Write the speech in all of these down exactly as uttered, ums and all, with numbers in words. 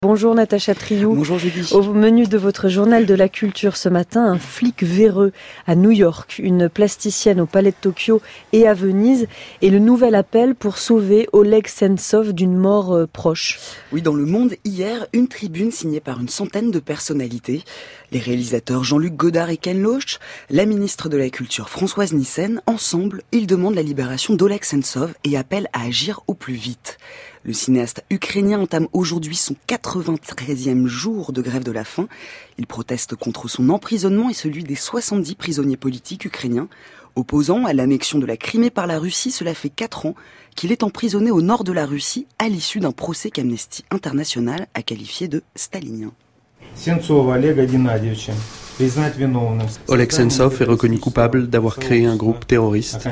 Bonjour Natacha Triou. Bonjour Julie. Au menu de votre journal de la culture ce matin, un flic véreux à New York, une plasticienne au Palais de Tokyo et à Venise, et le nouvel appel pour sauver Oleg Sentsov d'une mort euh, proche. Oui, dans Le Monde, hier, une tribune signée par une centaine de personnalités. Les réalisateurs Jean-Luc Godard et Ken Loach, la ministre de la Culture Françoise Nyssen, ensemble, ils demandent la libération d'Oleg Sentsov et appellent à agir au plus vite. Le cinéaste ukrainien entame aujourd'hui son quatre-vingt-treizième jour de grève de la faim. Il proteste contre son emprisonnement et celui des soixante-dix prisonniers politiques ukrainiens. Opposant à l'annexion de la Crimée par la Russie, cela fait quatre ans qu'il est emprisonné au nord de la Russie à l'issue d'un procès qu'Amnesty International a qualifié de stalinien. Oleg Sentsov est reconnu coupable d'avoir créé un groupe terroriste.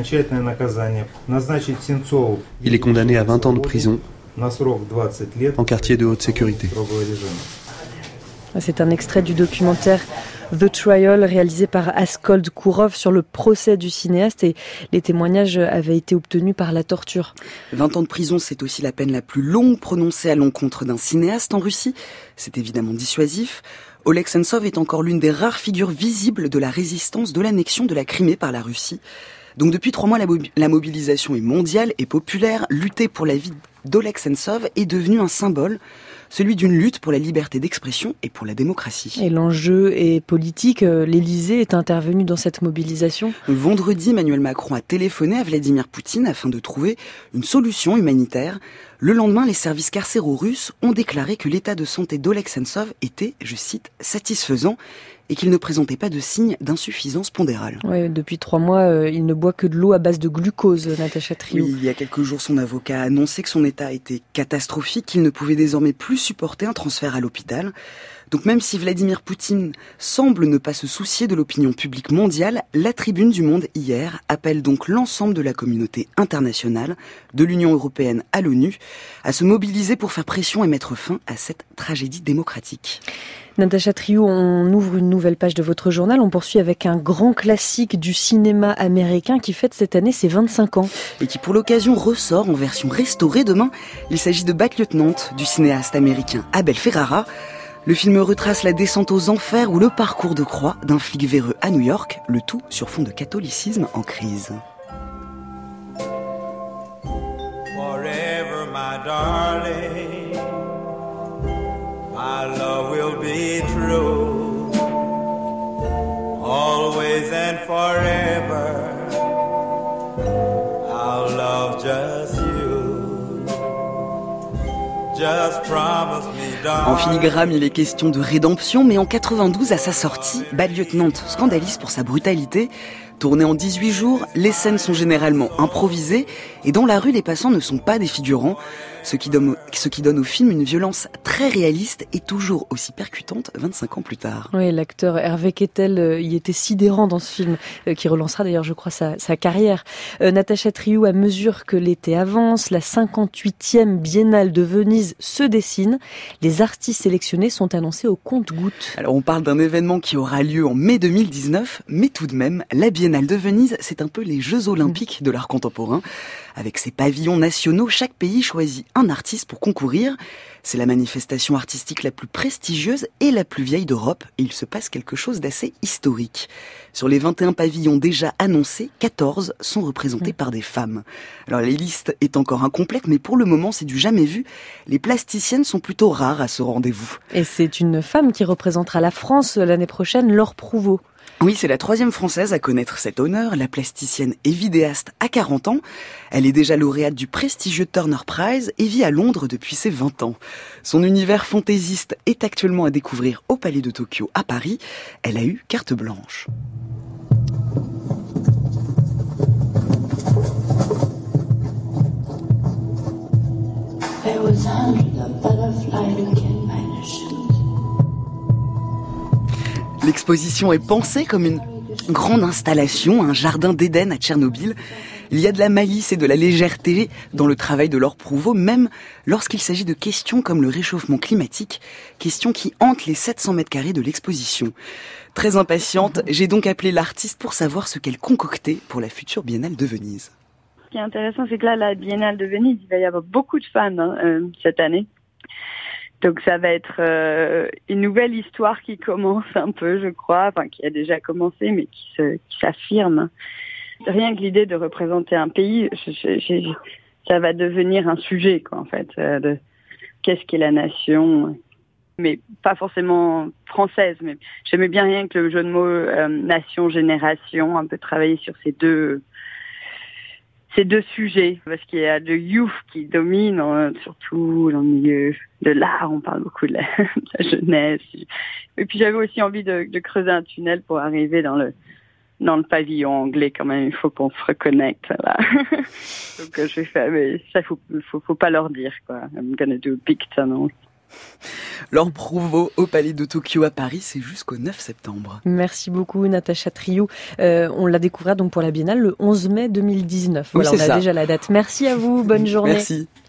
Il est condamné à vingt ans de prison en quartier de haute sécurité. C'est un extrait du documentaire The Trial réalisé par Askold Kourov sur le procès du cinéaste, et les témoignages avaient été obtenus par la torture. vingt ans de prison, c'est aussi la peine la plus longue prononcée à l'encontre d'un cinéaste en Russie. C'est évidemment dissuasif. Oleg Sentsov est encore l'une des rares figures visibles de la résistance de l'annexion de la Crimée par la Russie. Donc depuis trois mois, la, mob- la mobilisation est mondiale et populaire. Lutter pour la vie d'Oleg Sentsov est devenu un symbole, celui d'une lutte pour la liberté d'expression et pour la démocratie. Et l'enjeu est politique. L'Élysée est intervenu dans cette mobilisation. Vendredi, Emmanuel Macron a téléphoné à Vladimir Poutine afin de trouver une solution humanitaire. Le lendemain, les services carcéraux russes ont déclaré que l'état de santé d'Oleg Sentsov était, je cite, satisfaisant, et qu'il ne présentait pas de signes d'insuffisance pondérale. Ouais, depuis trois mois, euh, il ne boit que de l'eau à base de glucose, Natacha Triou. Oui, il y a quelques jours, son avocat a annoncé que son état était catastrophique, qu'il ne pouvait désormais plus supporter un transfert à l'hôpital. Donc même si Vladimir Poutine semble ne pas se soucier de l'opinion publique mondiale, la tribune du Monde hier appelle donc l'ensemble de la communauté internationale, de l'Union européenne à l'ONU, à se mobiliser pour faire pression et mettre fin à cette tragédie démocratique. Natacha Triou, on ouvre une nouvelle page de votre journal. On poursuit avec un grand classique du cinéma américain qui fête cette année ses vingt-cinq ans. Et qui pour l'occasion ressort en version restaurée demain. Il s'agit de Bad Lieutenant du cinéaste américain Abel Ferrara. Le film retrace la descente aux enfers ou le parcours de croix d'un flic véreux à New York, le tout sur fond de catholicisme en crise. Forever, my darling, my love will be true, always and forever, I'll love just you, just promise me. En filigrane, il est question de rédemption, mais en quatre-vingt-douze, à sa sortie, Bad Lieutenant scandalise pour sa brutalité. Tourné en dix-huit jours, les scènes sont généralement improvisées et dans la rue, les passants ne sont pas des figurants, ce qui donne, ce qui donne au film une violence très réaliste et toujours aussi percutante vingt-cinq ans plus tard. Oui, l'acteur Hervé Kettel y était sidérant dans ce film, qui relancera d'ailleurs, je crois, sa, sa carrière. Euh, Natacha Triou, à mesure que l'été avance, la cinquante-huitième Biennale de Venise se dessine. Les artistes sélectionnés sont annoncés au compte-gouttes. Alors on parle d'un événement qui aura lieu en mai deux mille dix-neuf, mais tout de même, la Biennale de Venise, c'est un peu les Jeux Olympiques de l'art contemporain. Avec ses pavillons nationaux, chaque pays choisit un artiste pour concourir. C'est la manifestation artistique la plus prestigieuse et la plus vieille d'Europe, et il se passe quelque chose d'assez historique. Sur les vingt et un pavillons déjà annoncés, quatorze sont représentés par des femmes. Alors la liste est encore incomplète, mais pour le moment c'est du jamais vu. Les plasticiennes sont plutôt rares à ce rendez-vous. Et c'est une femme qui représentera la France l'année prochaine, Laure Prouveau. Oui, c'est la troisième française à connaître cet honneur. La plasticienne et vidéaste à quarante ans. Elle est déjà lauréate du prestigieux Turner Prize et vit à Londres depuis ses vingt ans. Son univers fantaisiste est actuellement à découvrir au Palais de Tokyo à Paris. Elle a eu carte blanche. There was hundreds of butterflies who came by the shoes. L'exposition est pensée comme une grande installation, un jardin d'Éden à Tchernobyl. Il y a de la malice et de la légèreté dans le travail de Laure Prouveau, même lorsqu'il s'agit de questions comme le réchauffement climatique, questions qui hantent les sept cents mètres carrés de l'exposition. Très impatiente, j'ai donc appelé l'artiste pour savoir ce qu'elle concoctait pour la future Biennale de Venise. Ce qui est intéressant, c'est que là, la Biennale de Venise, il va y avoir beaucoup de femmes hein, euh, cette année. Donc ça va être euh, une nouvelle histoire qui commence un peu, je crois, enfin qui a déjà commencé, mais qui, se, qui s'affirme. Rien que l'idée de représenter un pays, je, je, je, ça va devenir un sujet, quoi, en fait, euh, de qu'est-ce qu'est la nation, mais pas forcément française. Mais j'aimais bien rien que le jeu de mots euh, nation-génération, un peu travailler sur ces deux. Ces deux sujets, parce qu'il y a le youth qui domine, euh, surtout dans le milieu de l'art, on parle beaucoup de la, de la jeunesse. Et puis j'avais aussi envie de, de creuser un tunnel pour arriver dans le dans le pavillon anglais quand même. Il faut qu'on se reconnecte là. Donc je vais faire, mais ça faut faut faut pas leur dire quoi. I'm gonna do a big tunnel. Laure Prouvost au Palais de Tokyo à Paris, c'est jusqu'au neuf septembre. Merci beaucoup Natacha Trioux. Euh, on la découvrira donc pour la Biennale le onze mai deux mille dix-neuf. Oui, voilà, c'est on a ça. déjà la date. Merci à vous, bonne journée. Merci.